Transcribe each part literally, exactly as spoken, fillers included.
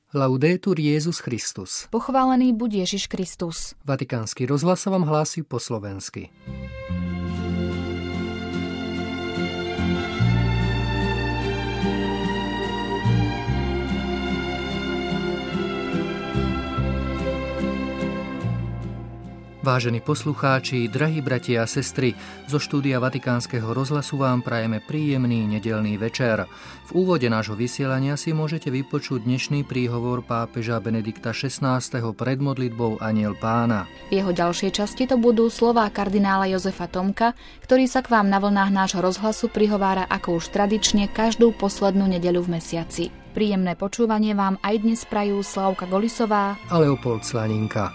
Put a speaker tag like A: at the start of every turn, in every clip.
A: Laudetur Jesus Christus.
B: Pochválený buď Ježiš Kristus.
A: Vatikánsky rozhlas vám hlási po slovensky. Vážení poslucháči, drahí bratia a sestry, zo štúdia Vatikánskeho rozhlasu vám prajeme príjemný nedeľný večer. V úvode nášho vysielania si môžete vypočuť dnešný príhovor pápeža Benedikta šestnásteho pred modlitbou Anjel Pána.
B: V jeho ďalšej časti to budú slová kardinála Jozefa Tomka, ktorý sa k vám na vlnách nášho rozhlasu prihovára ako už tradične každú poslednú nedeľu v mesiaci. Príjemné počúvanie vám aj dnes prajú Slavka Golisová
A: a Leopold Slaninka.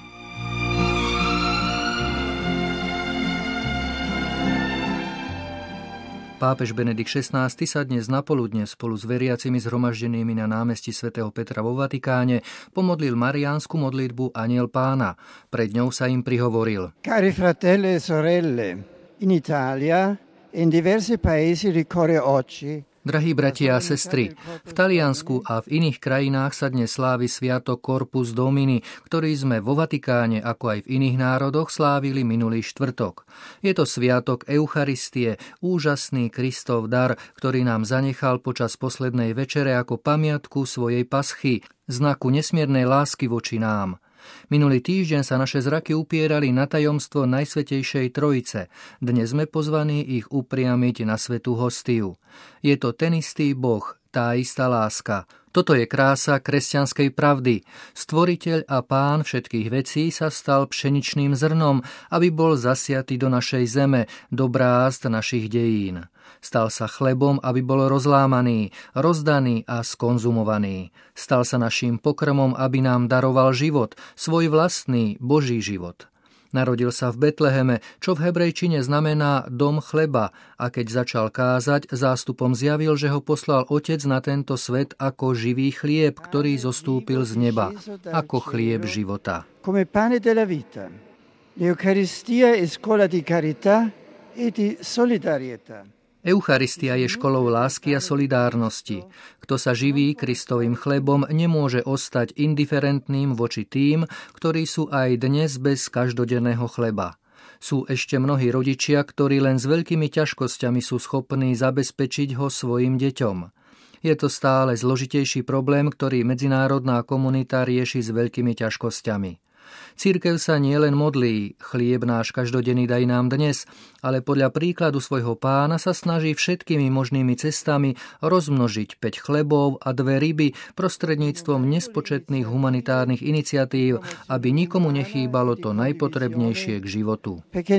A: Pápež Benedikt šestnásty sa dnes napoludne spolu s veriacimi zhromaždenými na námestí svätého Petra vo Vatikáne pomodlil mariánsku modlitbu Anjel Pána. Pred ňou sa im prihovoril.
C: Cari fratelli e sorelle, in Italia e in diversi paesi ricorre oggi.
A: Drahí bratia a sestry, v Taliansku a v iných krajinách sa dnes slávi sviatok Corpus Domini, ktorý sme vo Vatikáne ako aj v iných národoch slávili minulý štvrtok. Je to sviatok Eucharistie, úžasný Kristov dar, ktorý nám zanechal počas poslednej večere ako pamiatku svojej paschy, znaku nesmiernej lásky voči nám. Minulý týždeň sa naše zraky upierali na tajomstvo Najsvätejšej Trojice. Dnes sme pozvaní ich upriamiť na svätú hostiu. Je to ten istý Boh, tá istá láska. Toto je krása kresťanskej pravdy. Stvoriteľ a Pán všetkých vecí sa stal pšeničným zrnom, aby bol zasiatý do našej zeme, do brázd našich dejín. Stal sa chlebom, aby bol rozlámaný, rozdaný a skonzumovaný. Stal sa naším pokrmom, aby nám daroval život, svoj vlastný Boží život. Narodil sa v Betleheme, čo v hebrejčine znamená dom chleba, a keď začal kázať, zástupom zjavil, že ho poslal Otec na tento svet ako živý chlieb, ktorý zostúpil z neba, ako chlieb života.
C: Come pane della vita. L'Eucharistia è scuola di carità e di solidarietà.
A: Eucharistia je školou lásky a solidárnosti. Kto sa živí Kristovým chlebom, nemôže ostať indiferentným voči tým, ktorí sú aj dnes bez každodenného chleba. Sú ešte mnohí rodičia, ktorí len s veľkými ťažkosťami sú schopní zabezpečiť ho svojim deťom. Je to stále zložitejší problém, ktorý medzinárodná komunita rieši s veľkými ťažkosťami. Cirkev sa nielen modlí, chlieb náš každodenný daj nám dnes, ale podľa príkladu svojho Pána sa snaží všetkými možnými cestami rozmnožiť päť chlebov a dve ryby prostredníctvom nespočetných humanitárnych iniciatív, aby nikomu nechýbalo to najpotrebnejšie k životu.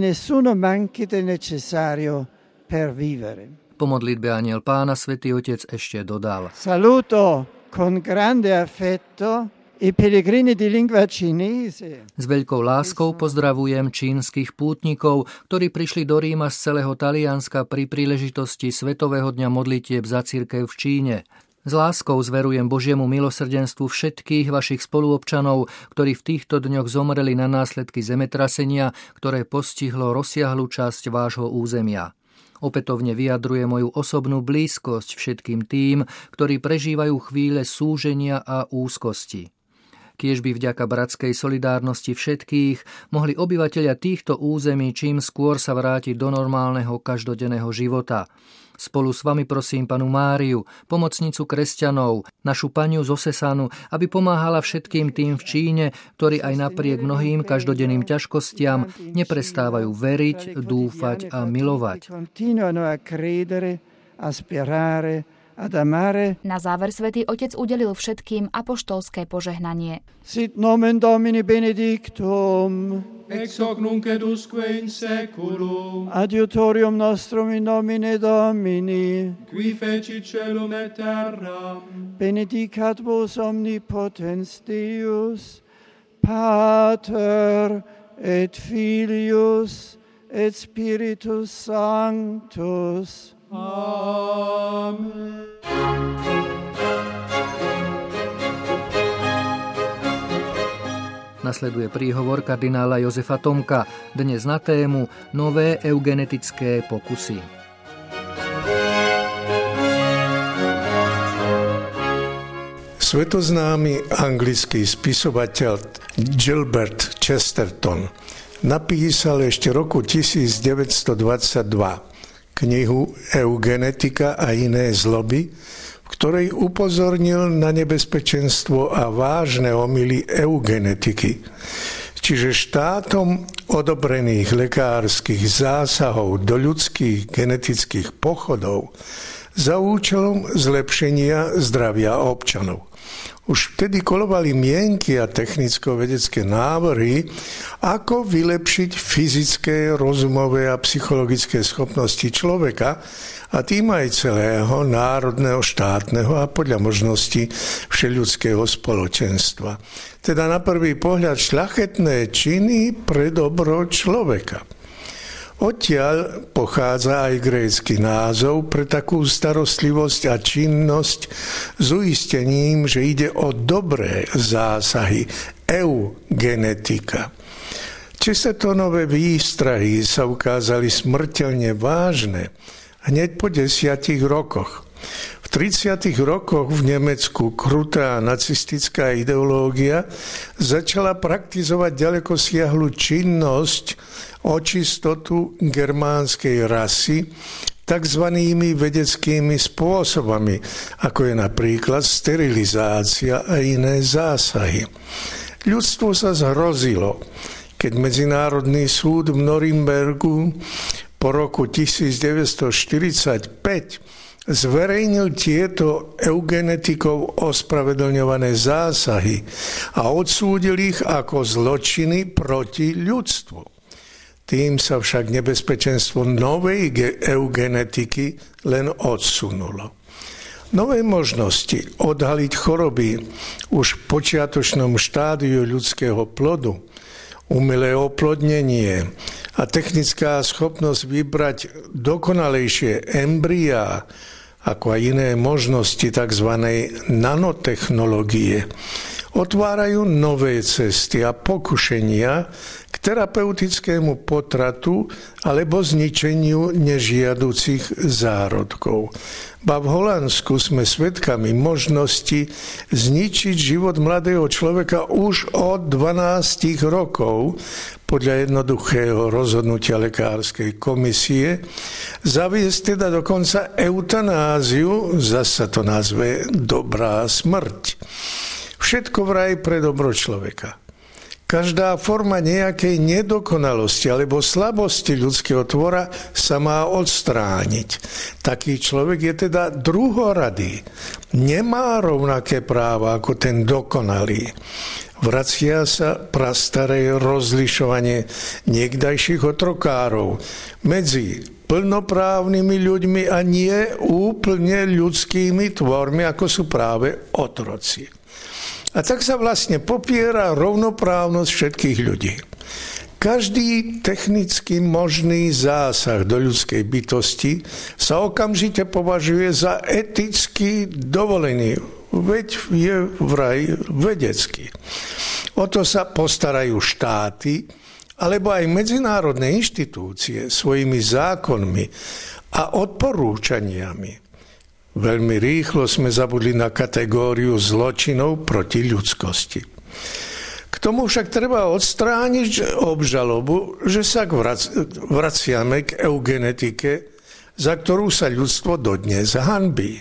A: Po modlitbe Anjel Pána Svätý Otec ešte dodal:
C: Saluto con grande affetto i pellegrini di lingua cinese.
A: S veľkou láskou pozdravujem čínskych pútnikov, ktorí prišli do Ríma z celého Talianska pri príležitosti Svetového dňa modlitieb za cirkev v Číne. S láskou zverujem Božiemu milosrdenstvu všetkých vašich spoluobčanov, ktorí v týchto dňoch zomreli na následky zemetrasenia, ktoré postihlo rozsiahlu časť vášho územia. Opätovne vyjadruje moju osobnú blízkosť všetkým tým, ktorí prežívajú chvíle súženia a úzkosti. Kiež by vďaka bratskej solidárnosti všetkých mohli obyvatelia týchto území čím skôr sa vrátiť do normálneho každodenného života. Spolu s vami prosím panu Máriu, pomocnicu kresťanov, našu paniu z Osesanu, aby pomáhala všetkým tým v Číne, ktorí aj napriek mnohým každodenným ťažkostiam neprestávajú veriť, dúfať a milovať.
B: Na záver Svätý Otec udelil všetkým apoštolské požehnanie.
C: Sit nomen Domini benedictum,
D: ex hoc nunc et usque in seculum,
C: adiutorium nostrum in nomine Domini,
D: qui fecit caelum et terram,
C: benedicat vos omnipotens Deus, Pater et Filius et Spiritus Sanctus.
D: Amen.
A: Nasleduje príhovor kardinála Jozefa Tomka, dnes na tému Nové eugenetické pokusy.
E: Svetoznámy anglický spisovateľ Gilbert Chesterton napísal ešte roku tisícdeväťstodvadsaťdva knihu Eugenetika a iné zloby, v ktorej upozornil na nebezpečenstvo a vážne omyly eugenetiky, čiže štátom odobrených lekárskych zásahov do ľudských genetických pochodov za účelom zlepšenia zdravia občanov. Už vtedy kolovali mienky a technicko-vedecké návrhy, ako vylepšiť fyzické, rozumové a psychologické schopnosti človeka a tým aj celého národného, štátneho a podľa možností všeľudského spoločenstva. Teda na prvý pohľad šľachetné činy pre dobro človeka. Odtiaľ pochádza aj grécky názov pre takú starostlivosť a činnosť s uistením, že ide o dobré zásahy, eugenetika. Chestertonové výstrahy sa ukázali smrteľne vážne hneď po desiatich rokoch. V tridsiatych rokoch v Nemecku krutá nacistická ideológia začala praktizovať ďalekosiahlu činnosť o čistotu germánskej rasy takzvanými vedeckými spôsobami, ako je napríklad sterilizácia a iné zásahy. Ľudstvo sa zhrozilo, keď Medzinárodný súd v Norimbergu po roku tisícdeväťstoštyridsaťpäť zverejnil tieto eugenetikou ospravedlňované zásahy a odsúdil ich ako zločiny proti ľudstvu. Tým sa však nebezpečenstvo novej eugenetiky len odsunulo. Nové možnosti odhaliť choroby už v počiatočnom štádiu ľudského plodu, umelé oplodnenie a technická schopnosť vybrať dokonalejšie embryá, ako aj iné možnosti tzv. Nanotechnológie, otvárajú nové cesty a pokušenia k terapeutickému potratu alebo zničeniu nežiaducich zárodkov. Ba v Holandsku sme svedkami možnosti zničiť život mladého človeka už od dvanásť rokov podľa jednoduchého rozhodnutia lekárskej komisie, zaviesť teda dokonca eutanáziu, zasa to nazve dobrá smrť. Všetko vraj pre dobro človeka. Každá forma nejakej nedokonalosti alebo slabosti ľudského tvora sa má odstrániť. Taký človek je teda druhoradý. Nemá rovnaké práva ako ten dokonalý. Vracia sa prastaré rozlišovanie niekdajších otrokárov medzi plnoprávnymi ľuďmi a nie úplne ľudskými tvormi, ako sú práve otroci. A tak sa vlastne popiera rovnoprávnosť všetkých ľudí. Každý technicky možný zásah do ľudskej bytosti sa okamžite považuje za eticky dovolený, veď je vraj vedecký. O to sa postarajú štáty, alebo aj medzinárodné inštitúcie svojimi zákonmi a odporúčaniami. Veľmi rýchlo sme zabudli na kategóriu zločinov proti ľudskosti. K tomu však treba odstrániť obžalobu, že sa vraciame k eugenetike, za ktorú sa ľudstvo dodnes hanbí.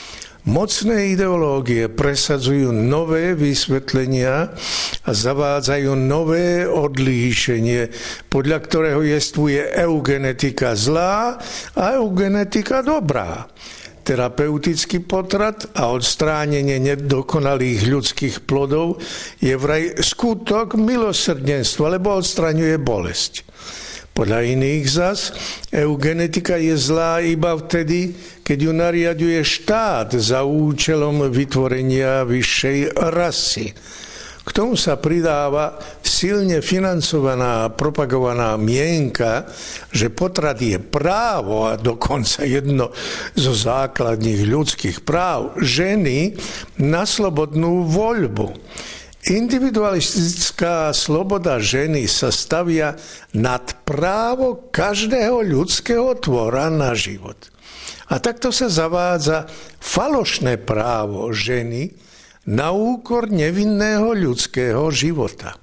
E: Mocné ideológie presadzujú nové vysvetlenia a zavádzajú nové odlíšenie, podľa ktorého jestvuje eugenetika zlá a eugenetika dobrá. Terapeutický potrat a odstránenie nedokonalých ľudských plodov je vraj skutok milosrdenstva, lebo odstraňuje bolesť. Podľa iných zas, eugenetika je zlá iba vtedy, keď ju nariaďuje štát za účelom vytvorenia vyššej rasy. K tomu sa pridáva silne financovaná a propagovaná mienka, že potrat je právo a dokonca jedno zo základných ľudských práv ženy na slobodnú voľbu. Individualistická sloboda ženy sa stavia nad právo každého ľudského tvora na život. A takto sa zavádza falošné právo ženy na úkor nevinného ľudského života.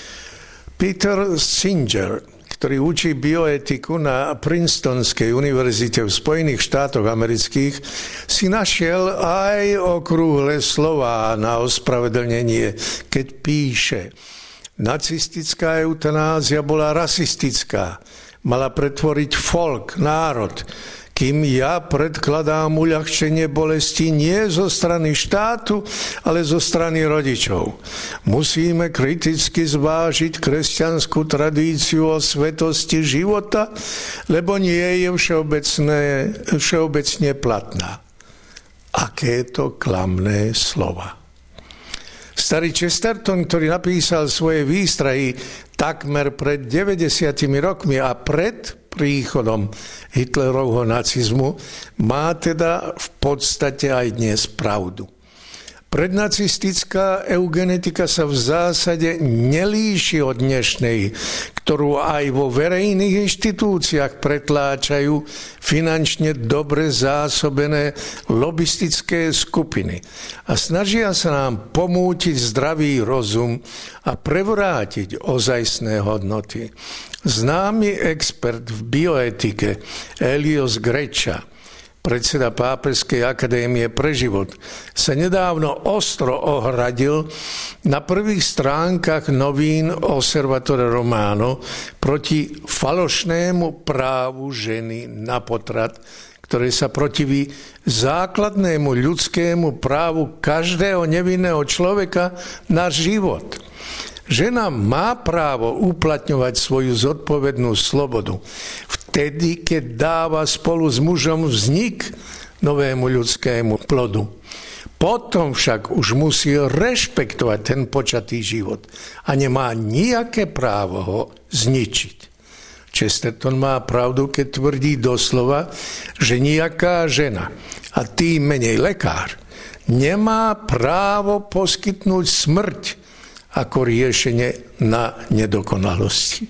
E: Peter Singer, ktorý učí bioetiku na Princetonskej univerzite v Spojených štátoch amerických, si našiel aj okrúhle slová na ospravedlnenie, keď píše: nacistická eutanázia bola rasistická, mala pretvoriť folk, národ, kým ja predkladám uľahčenie bolesti nie zo strany štátu, ale zo strany rodičov. Musíme kriticky zvážiť kresťanskú tradíciu o svetosti života, lebo nie je všeobecné, všeobecne platná. Aké to klamné slova. Starý Chesterton, ktorý napísal svoje výstrahy takmer pred deväťdesiatimi rokmi a pred príchodom Hitlerovho nacizmu, má teda v podstate aj dnes pravdu. Prednacistická eugenetika sa v zásade nelíši od dnešnej, ktorú aj vo verejných inštitúciách pretláčajú finančne dobre zásobené lobistické skupiny a snažia sa nám pomútiť zdravý rozum a prevrátiť ozajstné hodnoty. Známy expert v bioetike Elios Greča, predseda Pápežskej akadémie pre život, sa nedávno ostro ohradil na prvých stránkach novín Osservatore Romano proti falošnému právu ženy na potrat, ktoré sa protiví základnému ľudskému právu každého nevinného človeka na život. Žena má právo uplatňovať svoju zodpovednú slobodu vtedy, keď dáva spolu s mužom vznik novému ľudskému plodu. Potom však už musí rešpektovať ten počatý život a nemá nejaké právo ho zničiť. Chesterton má pravdu, keď tvrdí doslova, že nejaká žena, a tým menej lekár, nemá právo poskytnúť smrť ako riešenie na nedokonalosti.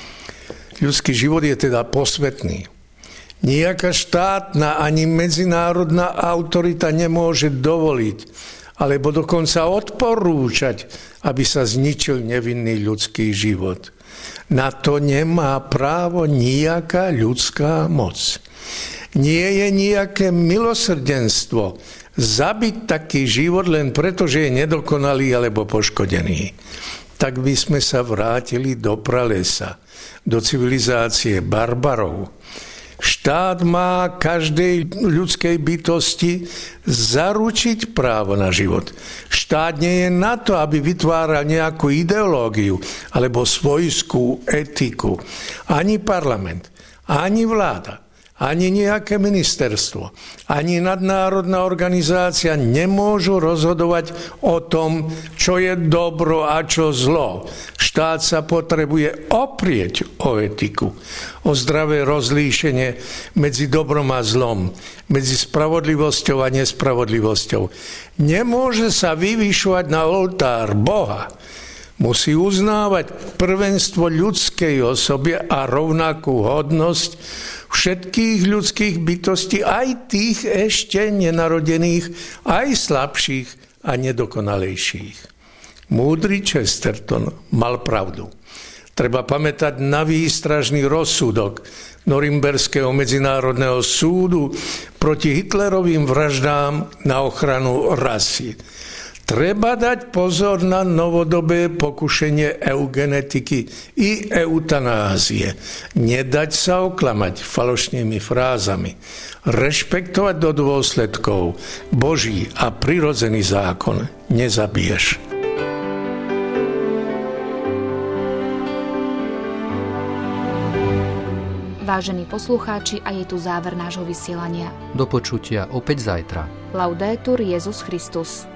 E: Ľudský život je teda posvätný. Nijaká štátna ani medzinárodná autorita nemôže dovoliť, alebo dokonca odporúčať, aby sa zničil nevinný ľudský život. Na to nemá právo nijaká ľudská moc. Nie je nejaké milosrdenstvo zabiť taký život len preto, že je nedokonalý alebo poškodený. Tak by sme sa vrátili do pralesa, do civilizácie barbarov. Štát má každej ľudskej bytosti zaručiť právo na život. Štát nie je na to, aby vytváral nejakú ideológiu alebo svojskú etiku. Ani parlament, ani vláda, ani nejaké ministerstvo, ani nadnárodná organizácia nemôžu rozhodovať o tom, čo je dobro a čo zlo. Štát sa potrebuje oprieť o etiku, o zdravé rozlíšenie medzi dobrom a zlom, medzi spravodlivosťou a nespravodlivosťou. Nemôže sa vyvyšovať na oltár Boha. Musí uznávať prvenstvo ľudskej osoby a rovnakú hodnosť všetkých ľudských bytostí, aj tých ešte nenarodených, aj slabších a nedokonalejších. Múdry Chesterton mal pravdu. Treba pamätať na výstražný rozsudok Norimberského medzinárodného súdu proti Hitlerovým vraždám na ochranu rasy. Treba dať pozor na novodobé pokušenie eugenetiky i eutanázie. Nedať sa oklamať falošnými frázami. Rešpektovať do dôsledkov Boží a prirodzený zákon. Nezabiješ.
B: Vážení poslucháči, a je tu záver nášho vysielania.
A: Do počutia opäť zajtra.
B: Laudetur Jesus Christus.